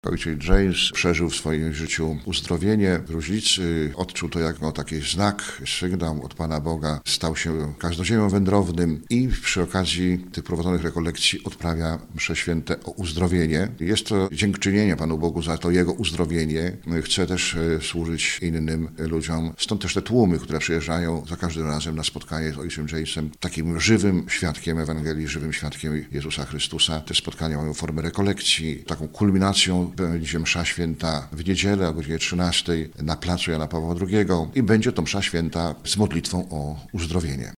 Ojciec James przeżył w swoim życiu uzdrowienie gruźlicy, odczuł to jako taki znak, sygnał od Pana Boga, stał się kaznodzieją wędrownym i przy okazji tych prowadzonych rekolekcji odprawia msze święte o uzdrowienie. Jest to dziękczynienie Panu Bogu za to Jego uzdrowienie. Chce też służyć innym ludziom. Stąd też te tłumy, które przyjeżdżają za każdym razem na spotkanie z Ojcem Jamesem, takim żywym świadkiem Ewangelii, żywym świadkiem Jezusa Chrystusa. Te spotkania mają formę rekolekcji. Taką kulminacją będzie msza święta w niedzielę o godzinie 13 na placu Jana Pawła II i będzie to msza święta z modlitwą o uzdrowienie.